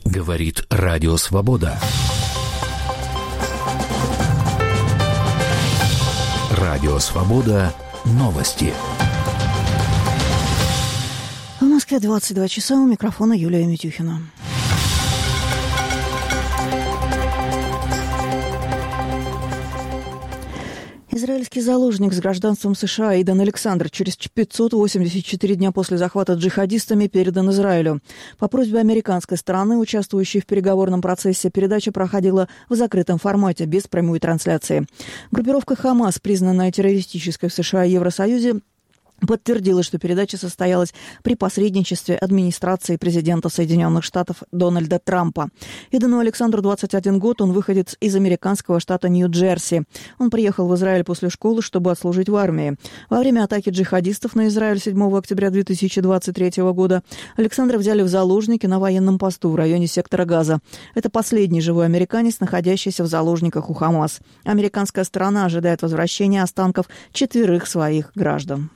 Говорит Радио Свобода. Радио Свобода. Новости. В Москве 22 часа. У микрофона Юлия Митюхина. Израильский заложник с гражданством США Идан Александр через 584 дня после захвата джихадистами передан Израилю. По просьбе американской стороны, участвующей в переговорном процессе, передача проходила в закрытом формате, без прямой трансляции. Группировка «Хамас», признанная террористической в США и Евросоюзе, подтвердила, что передача состоялась при посредничестве администрации президента Соединенных Штатов Дональда Трампа. Идану Александру 21 год, он выходец из американского штата Нью-Джерси. Он приехал в Израиль после школы, чтобы отслужить в армии. Во время атаки джихадистов на Израиль 7 октября 2023 года Александра взяли в заложники на военном посту в районе сектора Газа. Это последний живой американец, находящийся в заложниках у Хамас. Американская сторона ожидает возвращения останков 4 своих граждан.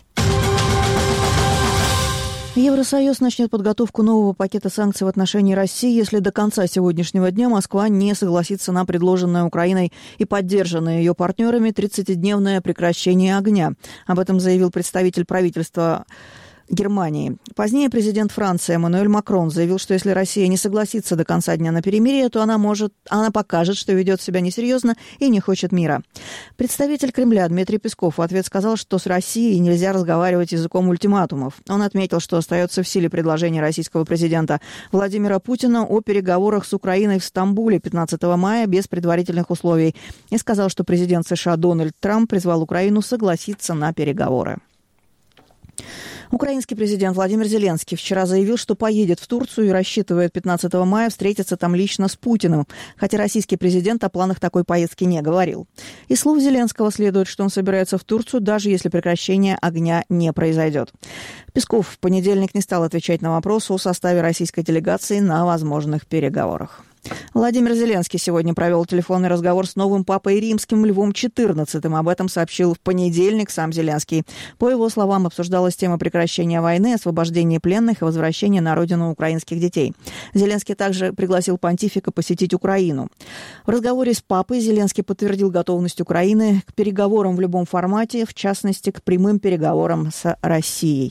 Евросоюз начнет подготовку нового пакета санкций в отношении России, если до конца сегодняшнего дня Москва не согласится на предложенное Украиной и поддержанное ее партнерами 30-дневное прекращение огня. Об этом заявил представитель правительства Германии. Позднее президент Франции Эммануэль Макрон заявил, что если Россия не согласится до конца дня на перемирие, то она покажет, что ведет себя несерьезно и не хочет мира. Представитель Кремля Дмитрий Песков в ответ сказал, что с Россией нельзя разговаривать языком ультиматумов. Он отметил, что остается в силе предложение российского президента Владимира Путина о переговорах с Украиной в Стамбуле 15 мая без предварительных условий и сказал, что президент США Дональд Трамп призвал Украину согласиться на переговоры. Украинский президент Владимир Зеленский вчера заявил, что поедет в Турцию и рассчитывает 15 мая встретиться там лично с Путиным, хотя российский президент о планах такой поездки не говорил. Из слов Зеленского следует, что он собирается в Турцию, даже если прекращение огня не произойдет. Песков в понедельник не стал отвечать на вопрос о составе российской делегации на возможных переговорах. Владимир Зеленский сегодня провел телефонный разговор с новым папой римским Львом XIV. Об этом сообщил в понедельник сам Зеленский. По его словам, обсуждалась тема прекращения войны, освобождения пленных и возвращения на родину украинских детей. Зеленский также пригласил понтифика посетить Украину. В разговоре с папой Зеленский подтвердил готовность Украины к переговорам в любом формате, в частности, к прямым переговорам с Россией.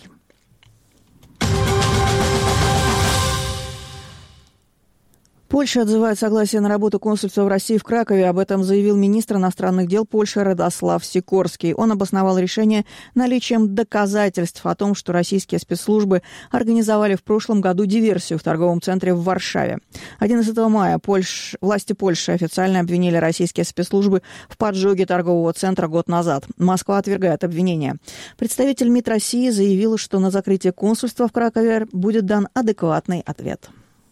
Польша отзывает согласие на работу консульства в России в Кракове. Об этом заявил министр иностранных дел Польши Радослав Сикорский. Он обосновал решение наличием доказательств о том, что российские спецслужбы организовали в прошлом году диверсию в торговом центре в Варшаве. 11 мая власти Польши официально обвинили российские спецслужбы в поджоге торгового центра год назад. Москва отвергает обвинения. Представитель МИД России заявил, что на закрытие консульства в Кракове будет дан адекватный ответ.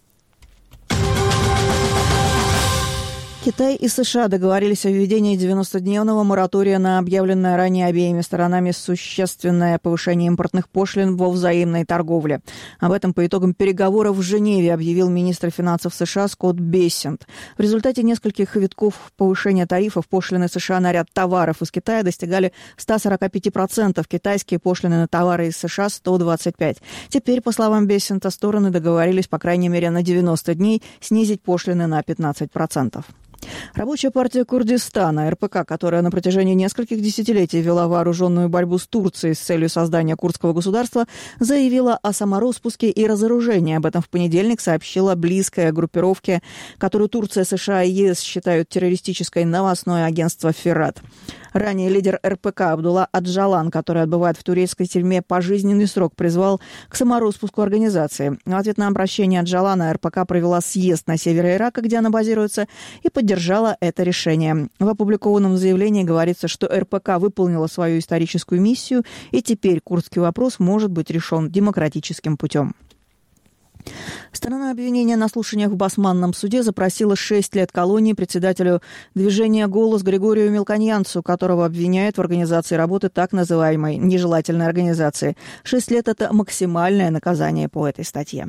Китай и США договорились о введении 90-дневного моратория на объявленное ранее обеими сторонами существенное повышение импортных пошлин во взаимной торговле. Об этом по итогам переговоров в Женеве объявил министр финансов США Скотт Бессент. В результате нескольких витков повышения тарифов пошлины США на ряд товаров из Китая достигали 145%, китайские пошлины на товары из США – 125%. Теперь, по словам Бессента, стороны договорились, по крайней мере, на 90 дней снизить пошлины на 15%. Рабочая партия Курдистана, РПК, которая на протяжении нескольких десятилетий вела вооруженную борьбу с Турцией с целью создания курдского государства, заявила о самороспуске и разоружении. Об этом в понедельник сообщила близкая группировке, которую Турция, США и ЕС считают террористической, новостное агентство «Ферат». Ранее лидер РПК Абдулла Аджалан, который отбывает в турецкой тюрьме пожизненный срок, призвал к самороспуску организации. В ответ на обращение Аджалана РПК провела съезд на севере Ирака, где она базируется, и поддержала это решение. В опубликованном заявлении говорится, что РПК выполнила свою историческую миссию, и теперь курдский вопрос может быть решен демократическим путем. Сторона обвинения на слушаниях в Басманном суде запросила 6 лет колонии председателю движения «Голос» Григорию Мелконьянцу, которого обвиняют в организации работы так называемой нежелательной организации. 6 лет – это максимальное наказание по этой статье.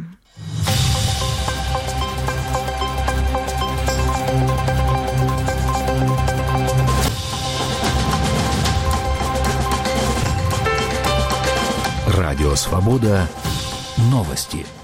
Радио «Свобода». Новости.